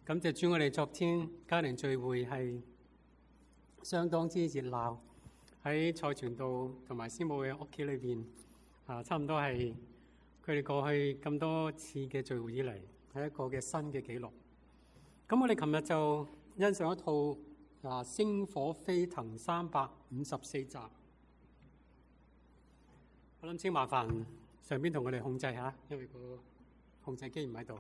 感謝主，我哋昨天家庭聚會係相當之熱鬧，喺蔡傳道同埋師母嘅屋企裏邊，差唔多係佢哋過去咁多次嘅聚會以嚟，係一個嘅新嘅紀錄。咁我哋琴日就欣賞一套星火飛騰354集。我諗請麻煩上邊同我哋控制下，因為個控制機唔喺度。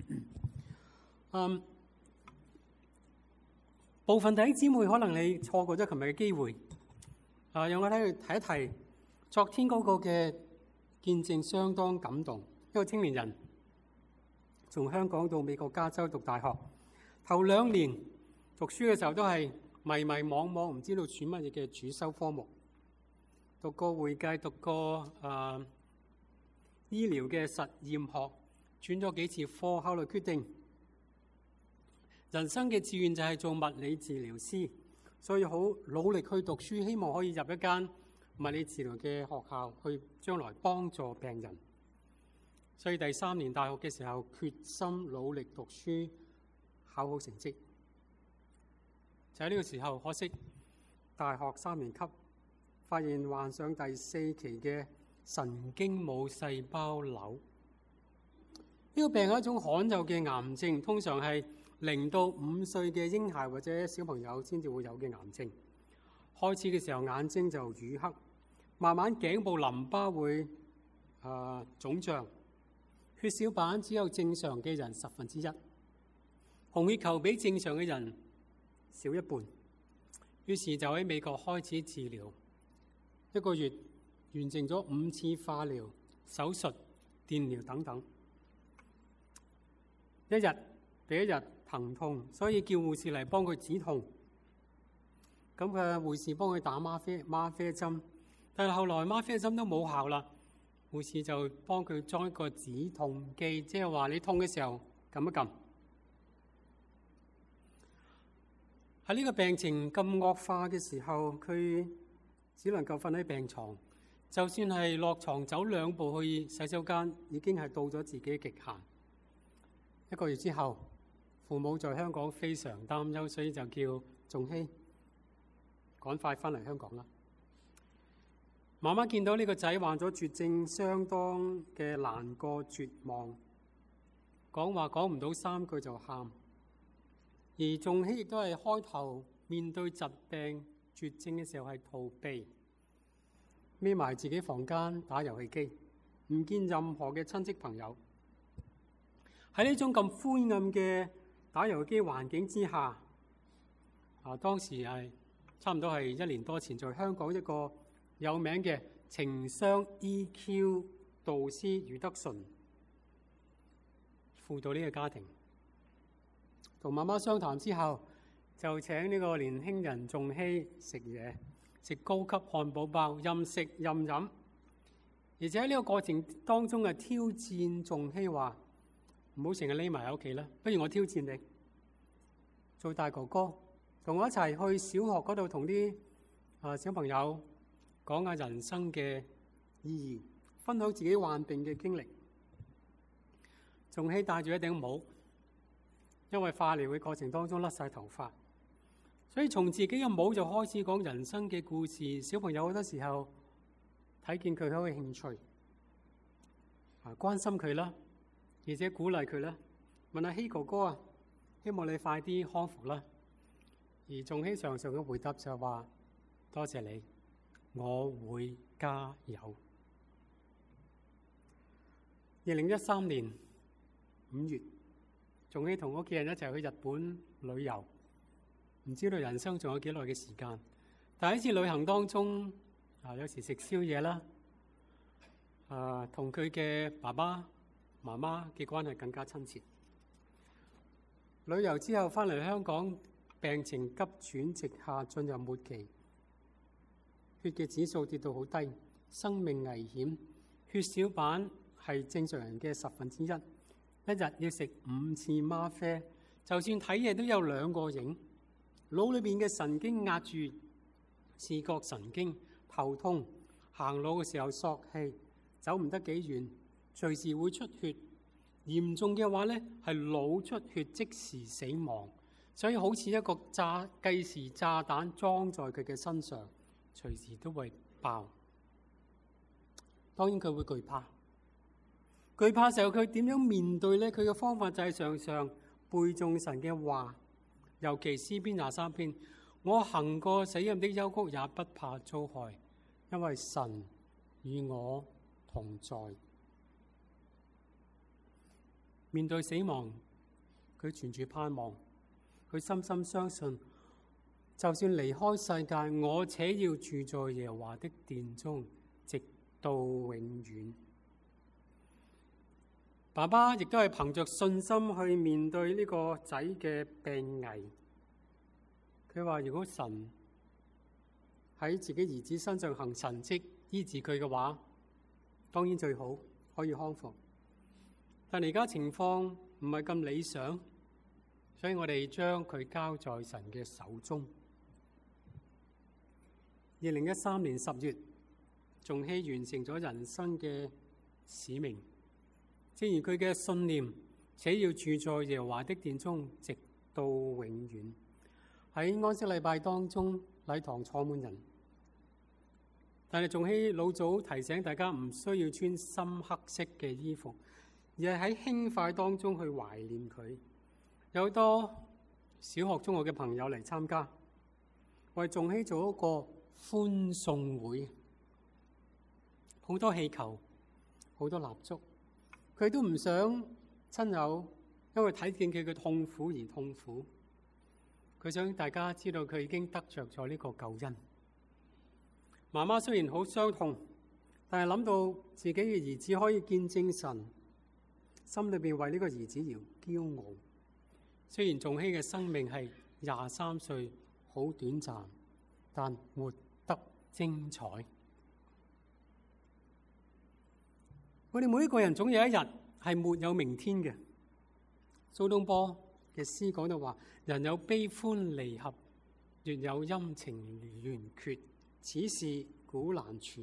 部分弟兄姊妹可能你錯過咗琴日嘅機會，讓我睇去提一提昨天嗰個嘅見證相當感動。一個青年人從香港到美國加州讀大學，頭2年讀書嘅時候都係迷迷惘惘，唔知道選乜嘢嘅主修科目。讀過會計，讀過醫療嘅實驗學，轉咗幾次科，後來決定人生嘅志願就係做物理治療師，所以好努力去讀書，希望可以入一間物理治療嘅學校，去將來幫助病人。所以第3年大學嘅時候，決心努力讀書，考好成績。就喺呢個時候，可惜大學3年級發現患上第4期嘅神經母細胞瘤。呢個病係一種罕有嘅癌症，通常係0到5歲嘅嬰孩或者小朋友先至會有嘅癌症。開始嘅時候眼睛就乳黑，慢慢頸部淋巴會腫脹，血小板只有正常嘅人1/10，紅血球比正常嘅人少一半。於是就喺美國開始治療，1個月完成咗5次化療、手術、電療等等，一日比一日疼痛，所以叫護士嚟幫佢止痛。咁嘅護士幫佢打嗎啡針，但係後來嗎啡針都冇效啦，護士就幫佢裝一個止痛機，即係話你痛嘅時候撳一撳。喺呢個病情咁惡化嘅時候，佢只能夠瞓喺病床，就算係落床走2步去洗手間，已經係到咗自己嘅極限。1個月之後，父母在香港非常擔憂，所以就叫仲希趕快翻嚟香港啦。媽媽見到呢個仔患咗絕症，相當嘅難過絕望，講話講唔到3句就喊。而仲希亦都係開頭面對疾病絕症嘅時候係逃避，匿埋自己房間打遊戲機，唔見任何嘅親戚朋友。喺呢種咁灰暗嘅打遊戲機環境之下，當時係差唔多係1年多前，在香港一個有名嘅情商 EQ 導師余德順輔導呢個家庭，同媽媽相談之後，就請呢個年輕人仲希食嘢，食高級漢堡包，任食任飲，而且喺呢個過程當中挑戰仲希話，唔好成日匿埋喺屋企啦，不如我挑戰你做大哥哥，同我一齊去小學嗰度同啲小朋友講下人生嘅意義，分享自己患病嘅經歷。仲希戴住一頂帽，因為化療嘅過程當中甩晒頭髮，所以從自己嘅帽就開始講人生嘅故事。小朋友好多時候睇見佢好有興趣，關心佢啦，而且鼓勵佢啦，問阿希哥哥希望你快啲康復啦。而仲希常常嘅回答就係話，多謝你，我會加油。2013年5月，仲希同屋企人一齊去日本旅遊，唔知道人生仲有幾耐嘅時間。但喺一次旅行當中，有時食宵夜啦，同佢嘅爸爸媽媽嘅關係更加親切。旅遊之後翻嚟香港，病情急轉直下，進入末期，血嘅指數跌到好低，生命危險。血小板係正常人嘅1/10，一日要食5次嗎啡，就算睇嘢都有2個影。腦裏邊嘅神經壓住視覺神經，頭痛，行路嘅時候索氣，走唔得幾遠，隨時會出血， 嚴重嘅話咧係腦出血即時死亡，所以好似一個計時炸彈裝在佢嘅身上，隨時都會爆。當然佢會懼怕，懼怕時候佢點樣面對咧？佢嘅方法就係常常背誦神嘅話，尤其詩篇23篇，我行過死蔭的幽谷，也不怕遭害，因為神與我同在。面對死亡，佢存住盼望，佢深深相信，就算離開世界，我且要住在耶和華的殿中，直到永遠。爸爸亦都係憑着信心去面對呢個仔嘅病危。佢話如果神喺自己兒子身上行神蹟醫治佢嘅話，當然最好可以康復。但而家情況唔係咁理想，所以我哋將佢交在神嘅手中。2013年10月，仲希完成咗人生嘅使命，正如佢嘅信念，且要住在耶和華的殿中，直到永遠。喺安息禮拜當中，禮堂坐滿人，但係仲希老早提醒大家唔需要穿深黑色嘅衣服，而係喺輕快當中去懷念佢。有好多小學、中學嘅朋友嚟參加，為仲希做一個歡送會，好多氣球，好多蠟燭，佢都唔想親友因為睇見佢嘅痛苦而痛苦。佢想大家知道佢已經得着咗呢個救恩。媽媽雖然好傷痛，但係諗到自己嘅兒子可以見證神，心裏邊為呢個兒子而驕傲。雖然仲希嘅生命係23歲，好短暫，但活得精彩。我哋每一個人總有一日係沒有明天嘅。蘇東坡嘅詩講到話：人有悲歡離合，月有陰晴圓缺，此事古難全。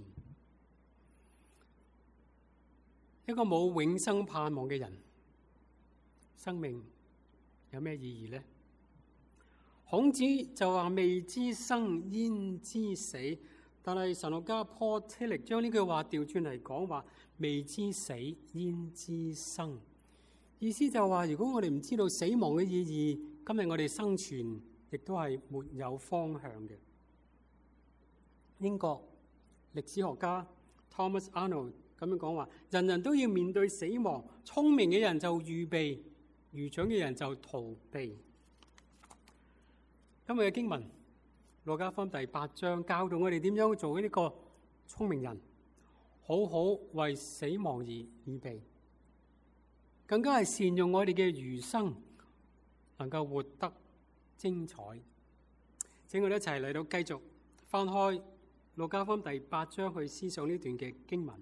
一個冇永生盼望嘅人，生命有咩意義呢？孔子就話：未知生，焉知死？但係神學家 Paul Tillich 將呢句話調轉嚟講話：未知死，焉知生？意思就話，如果我哋唔知道死亡嘅意義，今日我哋生存亦都係沒有方向嘅。英國歷史學家 Thomas Arnold 咁樣講話：人人都要面對死亡，聰明嘅人就預備，愚蠢嘅人就逃避。今日嘅經文《路加福音》第8章教導我哋點樣做呢個聰明人，好好為死亡而預備，更加係善用我哋嘅餘生，能夠活得精彩。請我哋一齊嚟到繼續翻開《路加福音》第8章去思想呢段嘅經文。《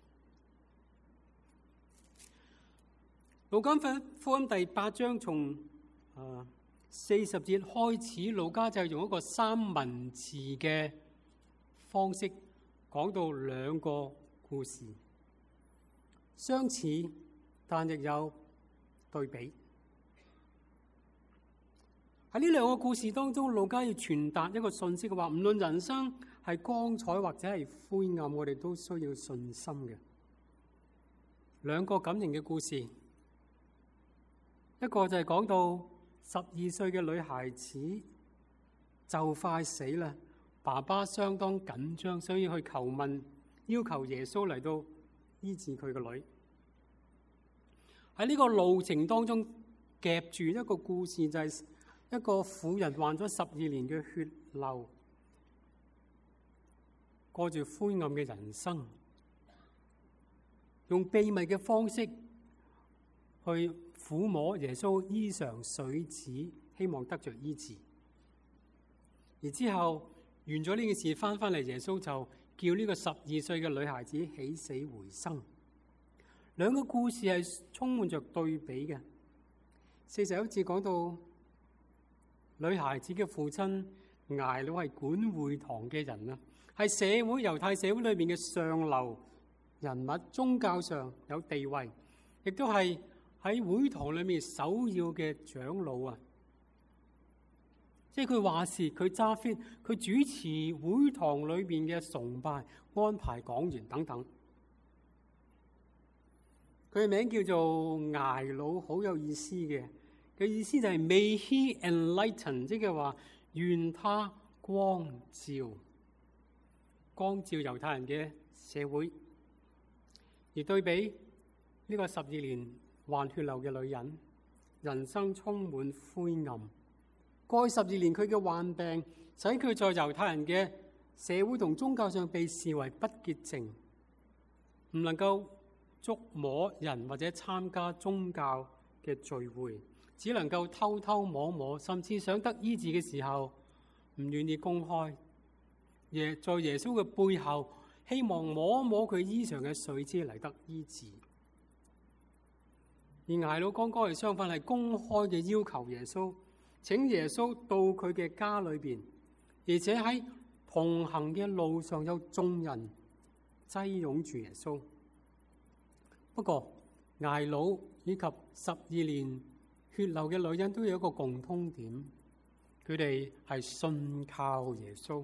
路加福音》第8章從40節開始，路加就用一個3文字嘅方式講到2個故事，相似但亦有對比。喺呢2個故事當中，路加要傳達一個信息嘅話，唔論人生係光彩或者係灰暗，我哋都需要信心嘅。2個感人嘅故事，一個就係講到12歲嘅女孩子就快死啦，爸爸相當緊張，所以去求問，要求耶穌嚟到醫治佢個女。喺呢個路程當中夾住一個故事，就係一個婦人患咗12年嘅血漏，過住灰暗嘅人生，用秘密嘅方式去撫摸耶穌衣裳水子，希望得着醫治。而之後完咗呢件事，翻嚟，耶穌就叫呢個12歲嘅女孩子起死回生。2個故事係充滿着對比嘅。41節講到女孩子嘅父親睚魯係管會堂嘅人啊，係猶太社會裏面嘅上流人物，宗教上有地位，亦都係喺會堂裏面首要嘅長老啊，即係佢話事，佢揸 fit，佢主持會堂裏邊嘅崇拜、安排講員等等。佢嘅名叫做睚魯，好有意思嘅。嘅意思就係 May he enlighten， 即係話願他光照猶太人嘅社會。而對比呢個12年患血流嘅女人，人生充滿灰暗。過去12年佢嘅患病，使佢在猶太人嘅社會同宗教上被視為不潔淨，唔能夠觸摸人或者參加宗教嘅聚會，只能夠偷偷摸摸，甚至想得醫治嘅時候唔願意公開。在耶穌嘅背後，希望摸摸佢衣裳嘅水珠嚟得醫治。而睚魯剛剛係相反，係公開嘅要求耶穌，請耶穌到佢嘅家裏邊，而且喺同行嘅路上有眾人擠擁住耶穌。不過睚魯以及12年血流嘅女人都有一個共通點，佢哋係信靠耶穌。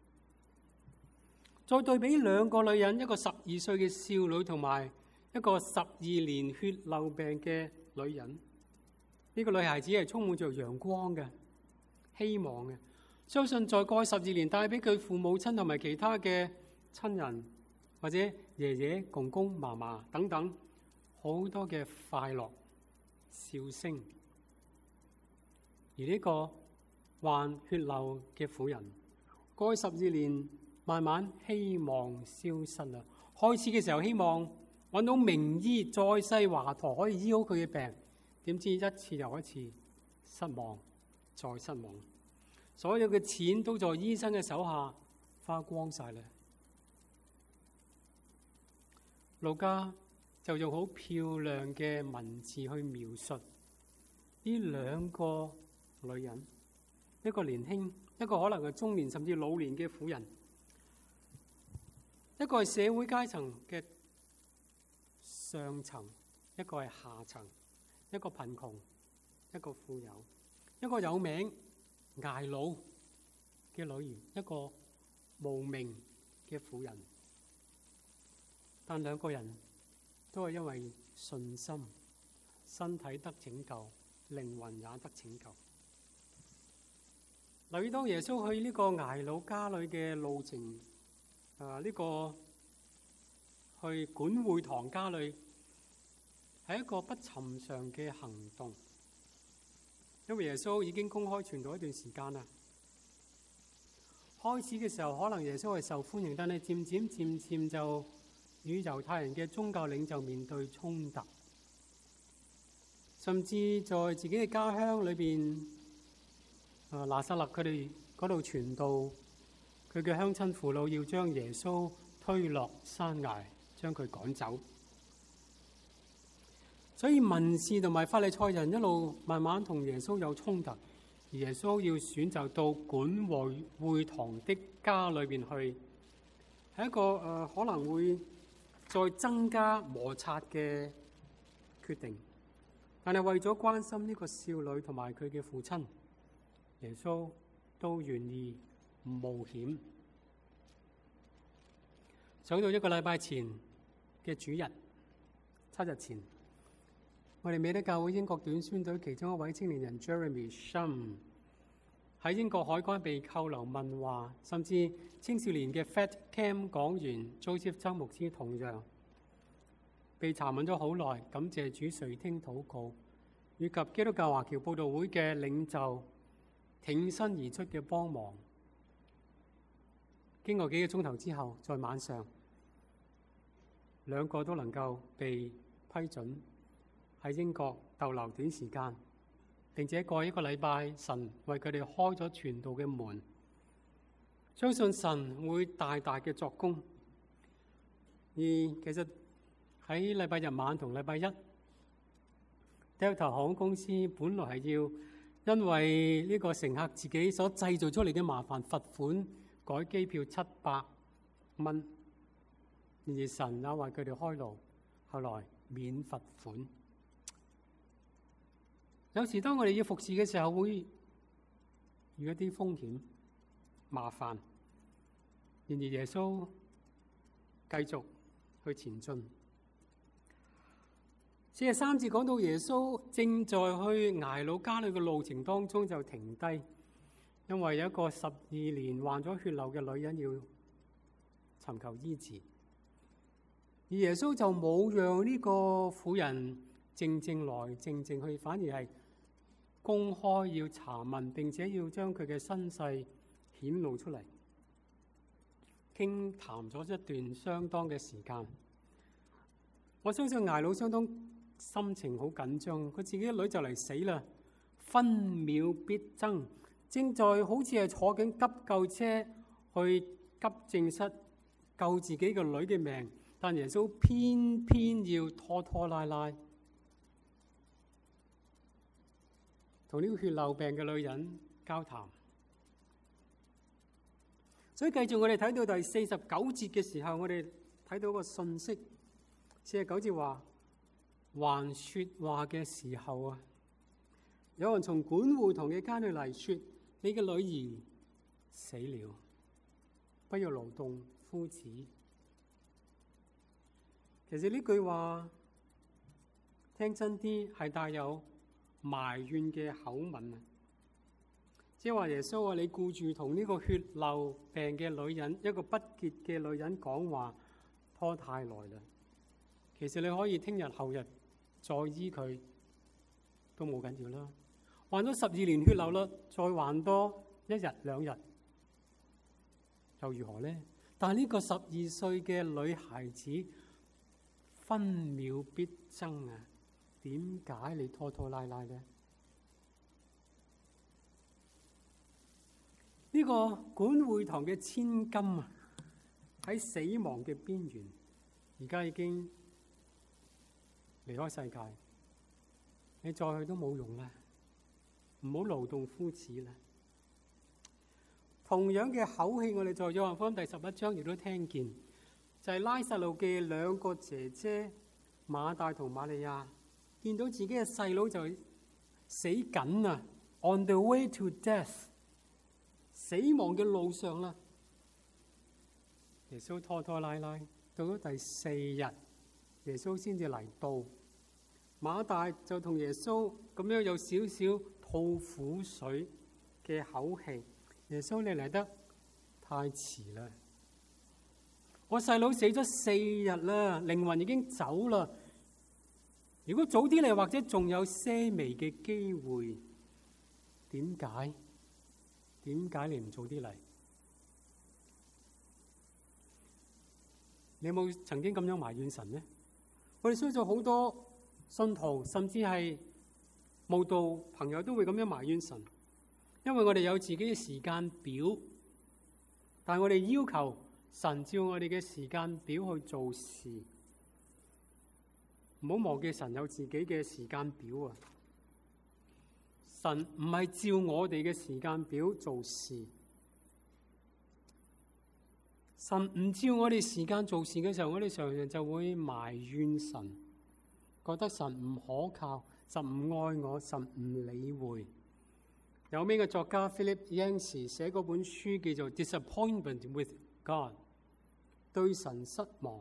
再對比兩個女人，一個12歲嘅少女同埋一個12年血流病嘅女人，呢個女孩子係充滿着陽光嘅希望嘅，相信在過去12年帶俾佢父母親同埋其他嘅親人或者爺爺公公嫲嫲等等好多嘅快樂笑聲。而呢個患血流嘅婦人，過去12年慢慢希望消失啦。開始嘅時候希望揾到名醫再世華佗可以醫好佢嘅病，點知一次又一次失望再失望，所有嘅錢都在醫生嘅手下花光晒啦。路加就用好漂亮嘅文字去描述呢兩個女人，一個年輕，一個可能係中年甚至老年嘅婦人。一個係社會階層嘅上層，一個係下層，一個貧窮，一個富有，一個有名睚魯嘅女兒，一個無名嘅婦人。但兩個人都係因為信心，身體得拯救，靈魂也得拯救。留意當耶穌去呢個睚魯家裏嘅路程，呢個去管會堂家裏係一個不尋常嘅行動，因為耶穌已經公開傳道一段時間啦。開始嘅時候可能耶穌係受歡迎，但係漸漸就與猶太人嘅宗教領袖面對衝突，甚至在自己嘅家鄉裏邊，拿撒勒佢哋嗰度傳道，佢嘅鄉親父老要將耶穌推落山崖，將佢趕走。所以文士同埋法利賽人一路慢慢同耶穌有衝突，而耶穌要選擇到管會堂的家裏邊去，係一個可能會再增加摩擦嘅決定。但係為咗關心呢個少女同埋佢嘅父親，耶穌都願意冒險。想到1個禮拜前嘅主日，7日前，我哋美德教會英國短宣隊其中一位青年人 Jeremy Shum 喺英國海關被扣留問話，甚至青少年嘅 Fat Camp 講員 Joseph 曾牧師同樣被查問咗好耐，感謝主垂聽禱告，以及基督教華僑佈道會嘅領袖挺身而出嘅幫忙。經過幾個鐘頭之後，在晚上兩個都能夠被批准喺英國逗留短時間，並且過1個禮拜，神為佢哋開咗傳道嘅門，相信神會大大嘅作工。而其實喺禮拜日晚同禮拜一，Delta 航空公司本來係要因為呢個乘客自己所製造出嚟嘅麻煩罰款改機票700蚊，然而神也為佢哋開路，後來免罰款。 有時當我哋要服侍嘅時候，會遇一啲風險、麻煩，然而耶穌繼續去前進。43節講到耶穌正在去挨老家裏嘅路程當中就停低，因為有一個12年患咗血流嘅女人要尋求醫治，而耶穌就冇讓呢個婦人靜靜來靜靜去，反而係公開要查問，並且要將佢嘅身世顯露出嚟，傾談咗一段相當嘅時間。我相信睚魯相當心情好緊張，佢自己嘅女就嚟死啦，分秒必爭，正在好似係坐緊急救車去急症室救自己嘅女嘅命，但耶穌偏偏要拖拖拉拉，同呢個血漏病嘅女人交談。所以繼續我哋睇到第49節嘅時候，我哋睇到個信息。49節話，還說話嘅時候啊，有人從管會堂嘅間裏嚟說，你嘅女兒死了，不要勞動夫子。其實呢句話聽真啲係帶有埋怨嘅口吻啊，即係話耶穌話你顧住同呢個血漏病嘅女人，一個不潔嘅女人講話，拖太耐啦。其實你可以聽日後日再醫佢都冇緊要啦。患咗12年血流啦，再患多1日2日又如何呢？但係呢個12歲嘅女孩子分秒必爭啊！點解你拖拖拉拉呢？呢個管會堂嘅千金啊，喺死亡嘅邊緣，而家已經離開世界，你再去都冇用啦，唔好勞動夫子啦。同樣嘅口氣，我哋在約翰福音第11章亦都聽見，就係拉撒路嘅2個姐姐馬大同瑪利亞，見到自己嘅細佬就死緊啊 ，on the way to death， 死亡嘅路上啦。耶穌拖拖拉拉，到咗第4日，耶穌先至嚟到。馬大就同耶穌咁樣有少少吐苦水嘅口氣。耶穌，你嚟得太遲啦！我細佬死咗4日啦，靈魂已經走啦。如果早啲嚟，或者仲有些微嘅機會。點解？點解你唔早啲嚟？你有冇曾經咁樣埋怨神呢？我哋相信好多信徒，甚至係慕道朋友都會咁樣埋怨神，因為我哋有自己嘅時間表，但係我哋要求神照我哋嘅時間表去做事。唔好忘記神有自己嘅時間表啊！神唔係照我哋嘅時間表做事。神唔照我哋時間做事嘅時候，我哋常常就會埋怨神，覺得神唔可靠，神唔愛我，神唔理會。有名嘅作家 Philip Yancey 寫嗰本書叫做《Disappointment with God》，對神失望。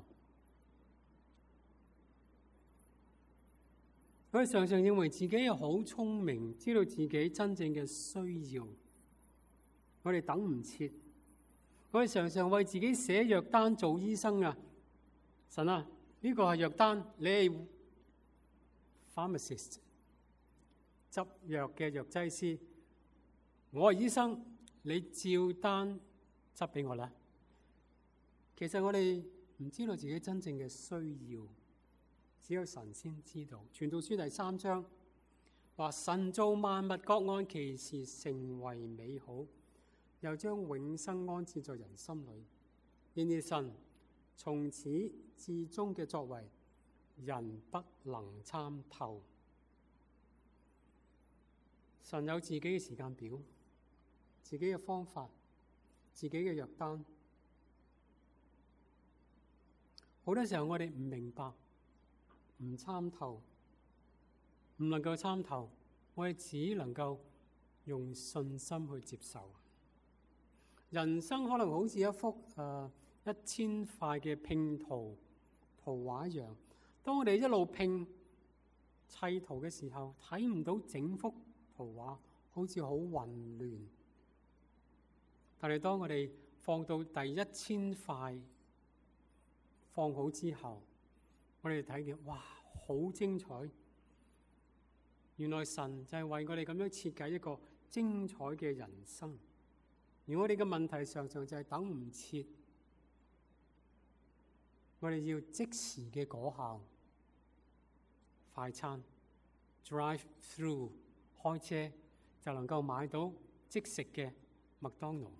佢哋常常認為自己又好聰明，知道自己真正嘅需要。我哋等唔切，我哋常常為自己寫藥單做醫生啊！神啊，呢個係藥單，你係 pharmacist 執藥嘅藥劑師，我係醫生，你照單執俾我啦。其實我哋唔知道自己真正嘅需要。只有神先知道。傳道書第3章話：神造萬物各按其時成為美好，又將永生安置在人心裏。然而神從始至終嘅作為，人不能參透。神有自己嘅時間表，自己嘅方法，自己嘅藥單。好多時候我哋唔明白，唔參透，唔能夠參透， 我哋只能夠用信心去接受。人生可能好似一幅1000塊嘅拼圖畫一樣，當我哋一路拼砌圖嘅時候，睇唔到整幅圖畫，好似好混亂。但係當我哋放到第1000塊放好之後，我哋睇見，哇，好精彩！原來神就係為我哋咁樣設計一個精彩嘅人生。而我哋嘅問題常常就係等唔切，我哋要即時嘅果效，快餐 drive through 開車就能夠買到即食嘅麥當勞。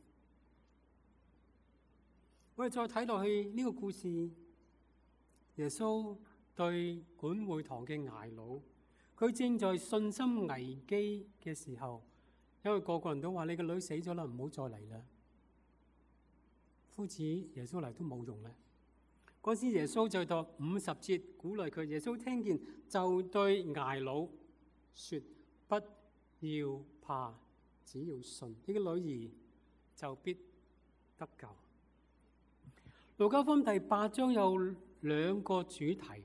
我哋再睇落去呢個故事，耶穌對管會堂嘅睚魯，佢正在信心危機嘅時候，因為個個人都話你個女死咗啦，唔好再嚟啦。夫子耶穌嚟都冇用咧。嗰時耶穌就到50節鼓勵佢，耶穌聽見就對睚魯說：不要怕，只要信，呢個女兒就必得救。路加福音第8章有2個主題，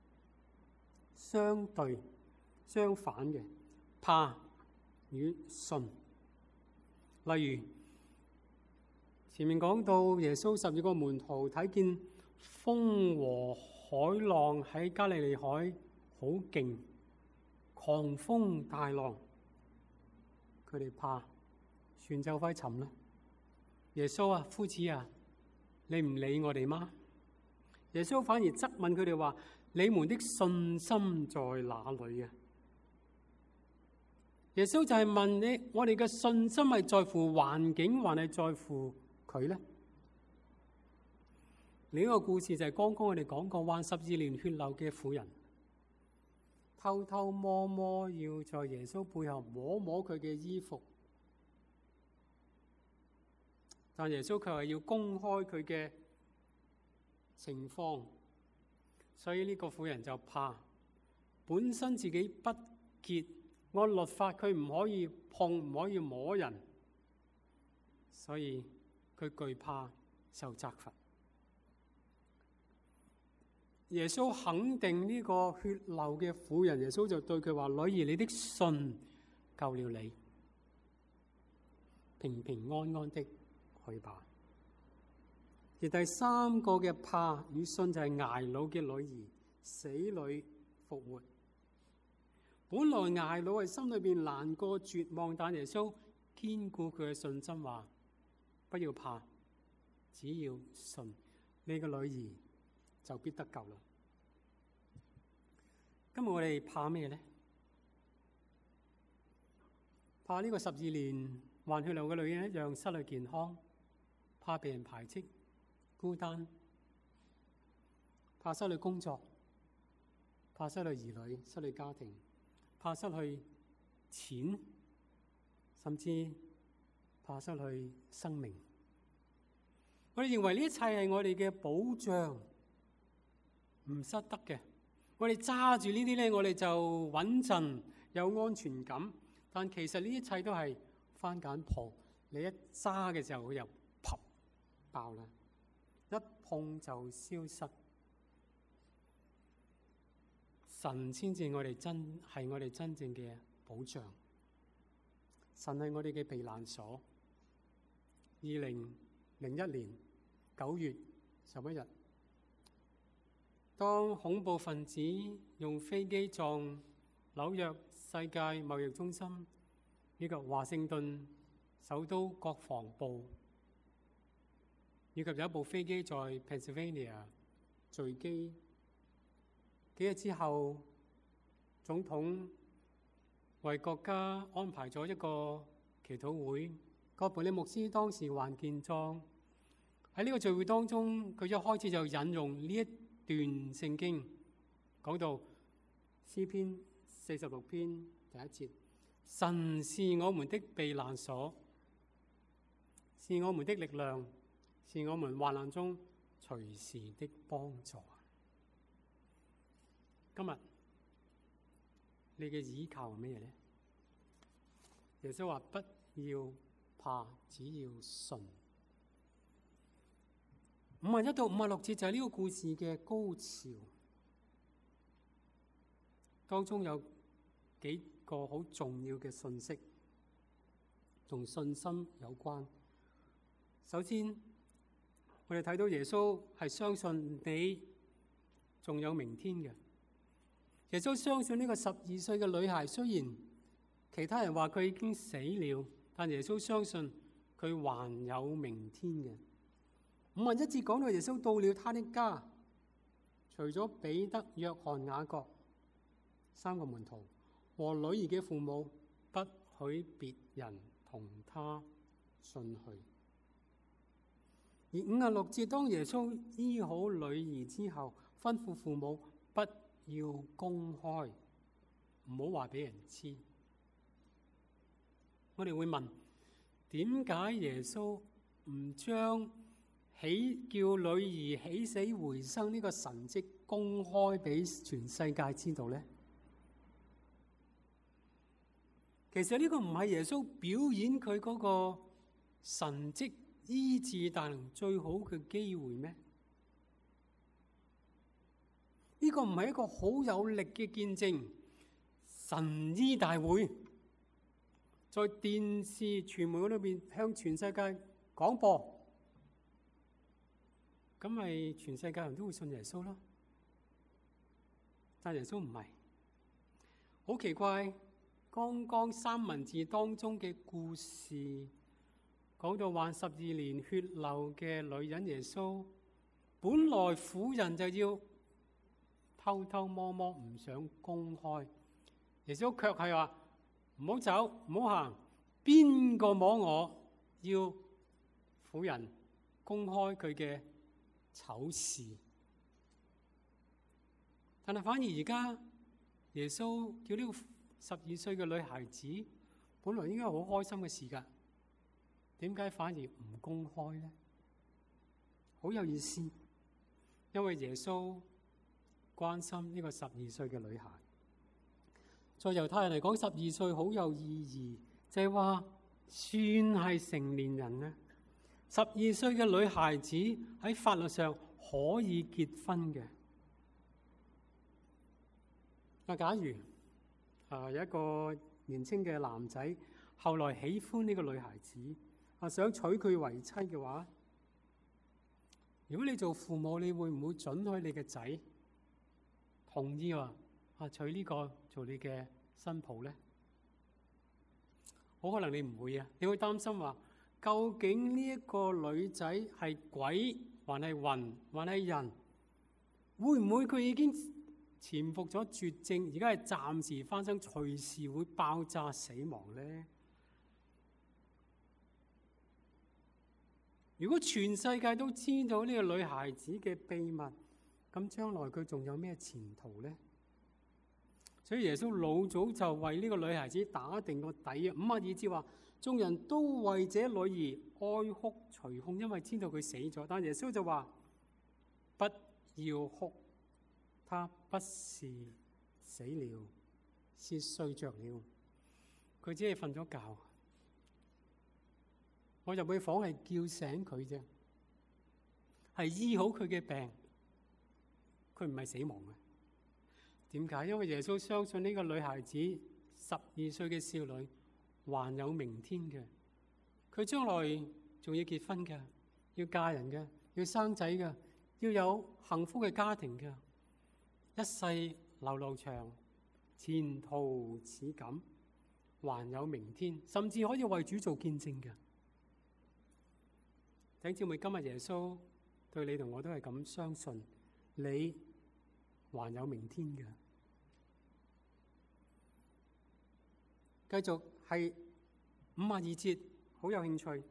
相對相反嘅，怕與信。例如前面講到耶穌12個門徒睇見風和海浪喺加利利海好勁，狂風大浪，佢哋怕，船就快沉啦。耶穌啊，夫子啊，你唔理我哋嗎？耶穌反而質問佢哋話：你們的信心在哪裏啊？耶穌就係問你，我哋嘅信心係在乎環境，還係在乎佢呢？另一個故事就係剛剛我哋講過患12年血流嘅婦人，偷偷摸摸要在耶穌背後摸摸佢嘅衣服，但耶穌卻係要公開佢嘅情況，所以呢個婦人就怕，本身自己不潔，按律法佢唔可以碰，唔可以摸人，所以佢懼怕受責罰。耶穌肯定呢個血流嘅婦人，耶穌就對佢話：女兒，你的信救了你，平平安安的去吧。而第3個嘅怕與信就係睚魯嘅女兒死裏復活。本來睚魯係心裏邊難過絕望，但耶穌堅固佢嘅信心，話：不要怕，只要信，你個女兒就必得救啦。今日我哋怕咩呢？怕呢個12年患血流嘅女人一樣失去健康，怕被人排斥、孤單，怕失去工作，怕失去兒女、失去家庭，怕失去錢，甚至怕失去生命。我哋認為呢一切係我哋嘅保障，唔失得嘅。我哋揸住呢啲咧，我哋就穩陣有安全感。但其實呢一切都係番梘泡，你一揸嘅時候佢又啪爆啦，一碰就消失。神先至係我哋真正嘅保障，神係我哋嘅避難所。2001年9月11日，當恐怖分子用飛機撞紐約世界貿易中心以及華盛頓首都國防部，以及有一部飛機在 Pennsylvania 墜機，幾日之後，總統為國家安排咗一個祈禱會。葛培理牧師當時還健壯，喺呢個聚會當中，佢一開始就引用呢一段聖經，講到詩篇46篇第1節：神是我們的避難所，是我們的力量，是我們患難中隨時的幫助。今日你嘅倚靠係咩呢？ 耶穌話不要怕，只要信。51到56節就係呢個故事嘅高潮，當中有幾個好重要嘅信息，同信心有關。首先，我哋睇到耶穌係相信你仲有明天嘅。耶穌相信呢個12歲嘅女孩，雖然其他人話佢已經死了，但耶穌相信佢還有明天嘅。51節講到耶穌到了他的家，除咗彼得、約翰、雅各3個門徒和女兒嘅父母，不許別人同他進去。而56節，當耶穌醫好女兒之後，吩咐父母不要公開，唔好話俾人知。我哋會問，點解耶穌唔將叫女兒起死回生呢個神蹟公開俾全世界知道呢？其實呢個唔係耶穌表演佢嗰個神蹟醫治大能最好嘅機會咩？呢個唔係一個好有力嘅見證，神醫大會在電視傳媒裏邊向全世界廣播，咁咪全世界人都會信耶穌咯。但耶穌唔係，好奇怪。剛剛三文治當中嘅故事講到患12年血流嘅女人耶穌，本來婦人就要偷偷摸摸，唔想公開。耶穌卻係話唔好走，唔好行，邊個摸我，要婦人公開佢嘅醜事。但係反而而家耶穌叫呢個12歲嘅女孩子，本來應該係好開心嘅事㗎，點解反而唔公開呢？好有意思，因為耶穌關心呢個12歲嘅女孩。在猶太人嚟講，12歲好有意義，就係話算係成年人咧。12歲嘅女孩子喺法律上可以結婚嘅。假如有一個年輕嘅男仔後來喜歡呢個女孩子，想娶佢為妻嘅話，如果你做父母，你會唔會准許你嘅仔同意娶呢個做你嘅新抱呢？好可能你唔會啊，你會擔心話，究竟呢一個女仔係鬼還係魂還係人？會唔會佢已經潛伏咗絕症，而家係暫時翻生，隨時會爆炸死亡呢？如果全世界都知道呢個女孩子嘅秘密，咁將來佢仲有咩前途呢？所以耶穌老早就為呢個女孩子打定個底啊！52節話，眾人都為這女兒哀哭捶胸，因為知道佢死咗。但耶穌就話，不要哭。他不是死了，是睡着了。佢只係瞓咗覺。我入去房係叫醒佢啫，係醫好佢嘅病。佢唔係死亡嘅。點解？因為耶穌相信呢個女孩子12歲嘅少女還有明天嘅。佢將來仲要結婚嘅，要嫁人嘅，要生仔嘅，要有幸福嘅家庭嘅。一世流流長，前途似錦，還有明天，甚至可以為主做見證嘅。弟兄姊妹，今日耶穌對你同我都係咁相信，你還有明天嘅。繼續係52節，好有興趣。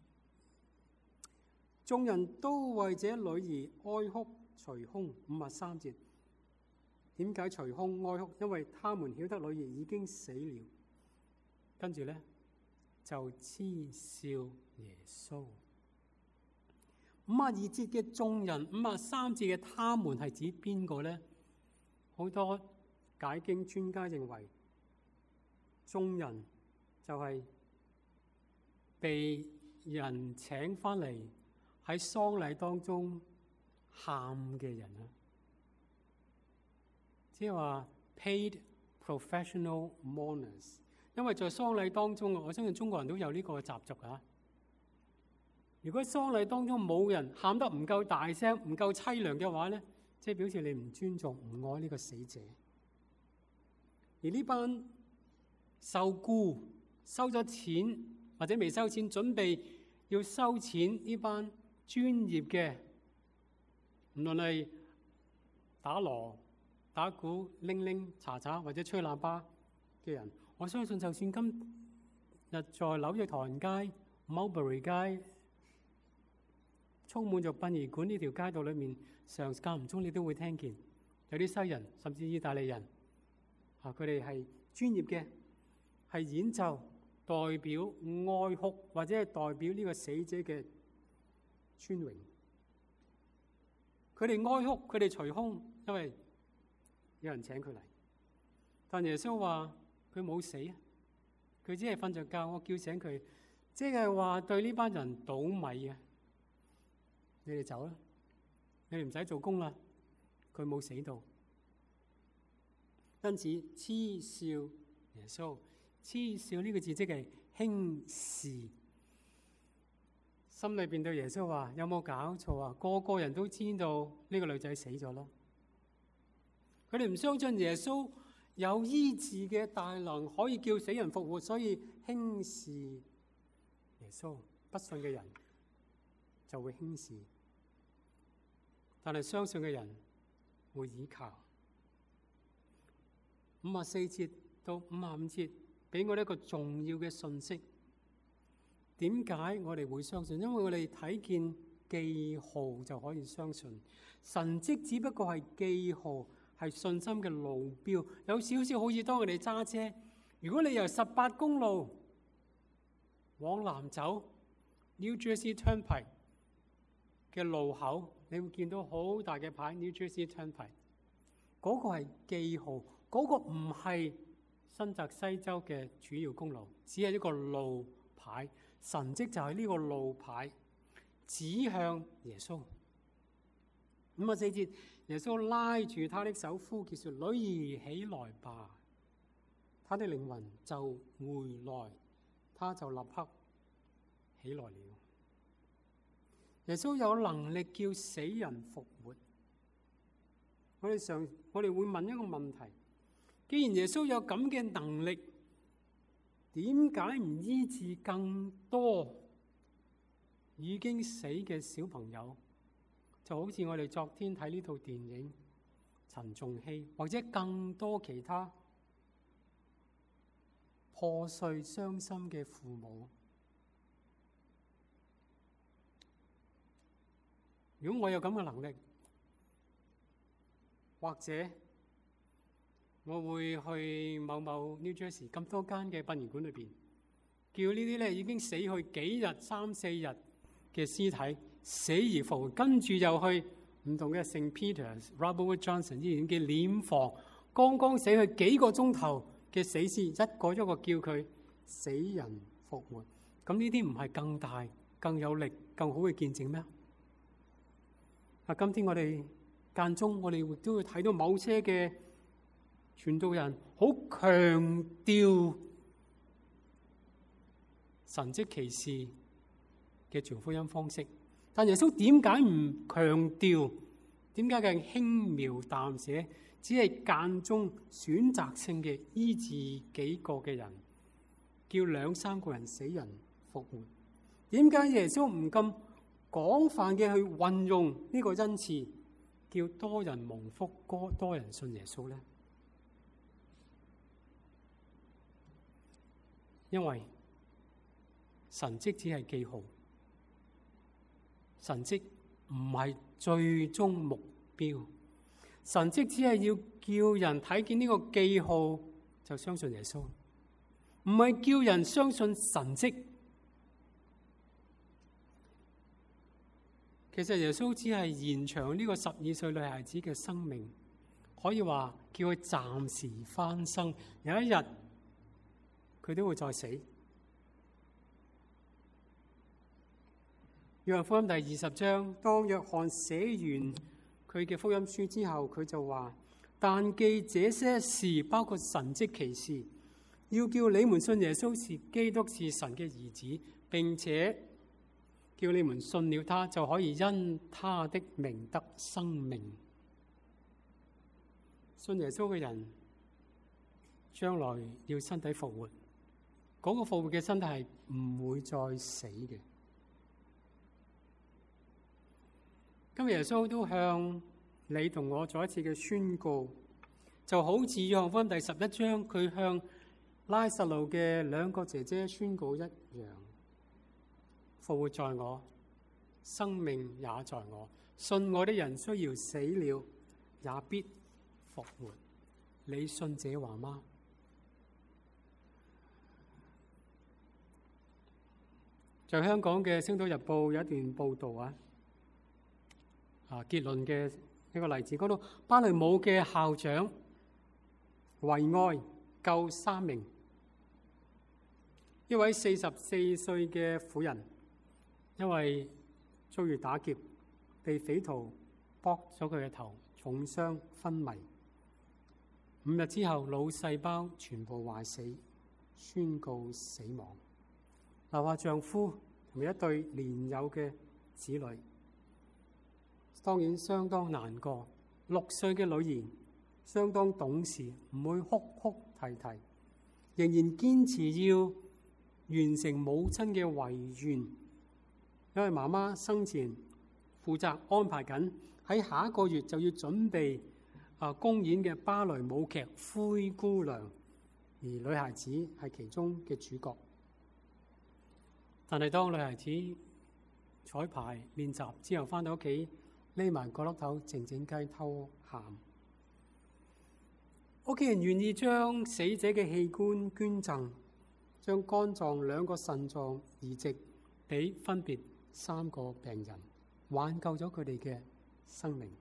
眾人都為這女兒哀哭捶胸。53節。點解捶胸哀哭？因為他們曉得女兒已經死了。跟住咧就嗤笑耶穌。52節嘅眾人，53節嘅他們係指邊個咧？好多解經專家認為眾人就係被人請翻嚟喺喪禮當中喊嘅人啊，即係話 paid professional mourners。因為在喪禮當中，我相信中國人都有呢個習俗啊。如果喪禮當中冇人喊得唔夠大聲、唔夠凄涼嘅話咧，即係表示你唔尊重、唔愛呢個死者。而呢班受僱收咗錢或者未收錢，準備要收錢呢班專業嘅，唔論係打鑼、打鼓、鈴鈴、查查或者吹喇叭嘅人，我相信就算今日在紐約唐人街、Mulberry 街充滿咗殯儀館呢條街道裏面，常間唔中你都會聽見有啲西人甚至意大利人佢哋係專業嘅，係演奏代表哀哭或者係代表呢個死者嘅尊榮。佢哋哀哭，佢哋捶胸，因為有人請佢嚟。但耶穌話佢冇死啊，佢只係瞓着覺，我叫醒佢，即係話對呢班人倒米啊！你哋走啦，你哋唔使做工啦。佢冇死到，因此嗤笑耶穌。嗤笑呢個字即係輕視，心裏邊對耶穌話：有冇搞錯啊？個個人都知道呢個女仔死咗啦。佢哋唔相信耶穌有醫治嘅大能，可以叫死人復活，所以輕視耶穌。不信嘅人就會輕視，但係相信嘅人會倚靠。54節到55節俾我哋一個重要嘅信息。點解我哋會相信？因為我哋睇見記號就可以相信。神蹟只不過係記號，係信心嘅路標。有少少好似當我哋揸車，如果你由18公路往南走 New Jersey Turnpike 嘅路口，你會見到好大嘅牌 New Jersey Turnpike。嗰個係記號，嗰個唔係新澤西州嘅主要公路，只係一個路牌。神蹟就係呢個路牌指向耶穌。54節，耶穌拉住他的手呼叫說：女兒起來吧！他的靈魂就回來，他就立刻起來了。耶穌有能力叫死人復活。我哋會問一個問題：既然耶穌有咁嘅能力，點解唔醫治更多已經死嘅小朋友？就好似我哋昨天睇呢套電影《陳仲希》，或者更多其他破碎傷心嘅父母。如果我有咁嘅能力，或者我會去某某 New Jersey 咁多間嘅殯儀館裏邊，叫呢啲咧已經死去幾日、3、4日嘅屍體死而復活，跟住又去唔同嘅聖 Peter、Robert Johnson 醫院嘅殮房，剛剛死去幾個鐘頭嘅死屍，一個一個叫佢死人復活。咁呢啲唔係更大、更有力、更好嘅見證咩？今天我哋間中我哋都會睇到某些嘅傳道人好強調神蹟奇事嘅傳福音方式，但耶穌點解唔強調？點解佢輕描淡寫，只係間中選擇性嘅醫治幾個嘅人，叫2、3個人死人復活？點解耶穌唔咁廣泛嘅去運用呢個恩賜，叫多人蒙福、多人信耶穌呢？因為神蹟只係記號，神蹟唔係最終目標。神蹟只係要叫人睇見呢個記號就相信耶穌，唔係叫人相信神蹟。其實耶穌只係延長呢個12歲女孩子嘅生命，可以話叫佢暫時翻生。有一日佢都會再死。約翰福音第20章，當約翰寫完佢嘅福音書之後，佢就話：但記這些事，包括神蹟奇事，要叫你們信耶穌是基督，是神嘅兒子，並且叫你們信了他，就可以因他的名得生命。信耶穌嘅人將來要身體復活，嗰個復活嘅身體係唔會再死嘅。今日耶穌都向你同我再一次嘅宣告，就好似約翰福音第11章佢向拉撒路嘅2個姐姐宣告一樣：復活在我，生命也在我。信我的人雖要死了，也必復活。你信這話嗎？在香港嘅《星島日報》有一段報導結論嘅一個例子，講到芭蕾舞嘅校長為愛救3名，一位44歲嘅婦人因為遭遇打劫，被匪徒剝咗佢嘅頭，重傷昏迷。5日之後，腦細胞全部壞死，宣告死亡，留下丈夫同埋一對年幼嘅子女。當然相當難過。6歲嘅女兒相當懂事，唔會哭哭啼啼，仍然堅持要完成母親嘅遺願，因為媽媽生前負責安排緊喺下一個月就要準備公演嘅芭蕾舞劇《灰姑娘》，而女孩子係其中嘅主角。但係當女孩子彩排練習之後，返到屋企，匿埋角落頭靜靜雞偷喊。屋企人願意將死者嘅器官捐贈，將肝臟、2個腎臟移植俾分別3個病人，挽救咗佢哋嘅生命。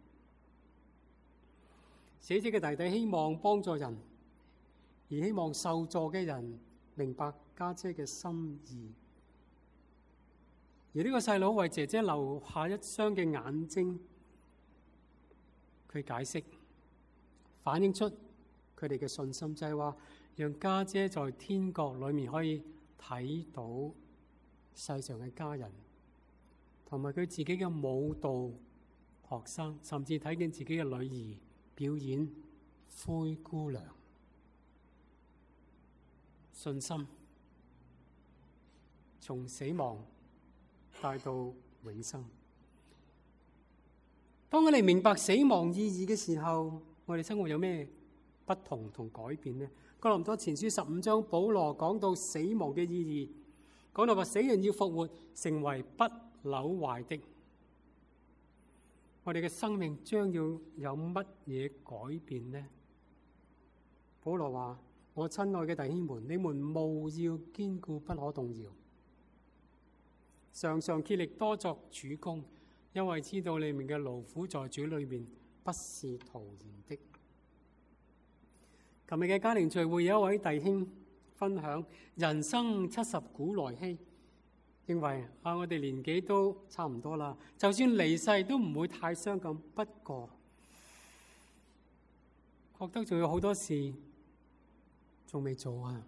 死者嘅弟弟希望幫助人，而希望受助嘅人明白家姐嘅心意。而呢個細佬為姐姐留下一雙嘅眼睛，佢解釋反映出佢哋嘅信心，就係話讓家姐在天國裏面可以睇到世上嘅家人，同埋佢自己嘅舞蹈學生，甚至睇見自己嘅女兒表演灰姑娘。信心從死亡帶到永生。當我哋明白死亡意義嘅時候，我哋生活有咩不同同改變呢？哥林多前書15章，保羅講到死亡嘅意義，講到話死人要復活，成為不朽壞的。我哋嘅生命將要有乜嘢改變呢？保羅話：我親愛嘅弟兄們，你們務要堅固，不可動搖，常常竭力多作主工，因為知道你們嘅勞苦在主裏面不是徒然的。琴日嘅家庭聚會有一位弟兄分享人生70古來稀，認為我哋年紀都差唔多啦，就算離世都唔會太傷感。不過覺得仲有好多事仲未做啊！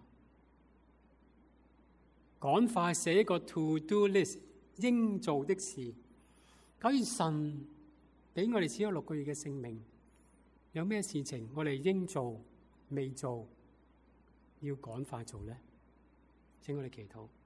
趕快寫一個 to do list， 應做的事。假如神俾我哋只有6個月嘅性命，有咩事情我哋應做未做，要趕快做呢？請我哋祈禱。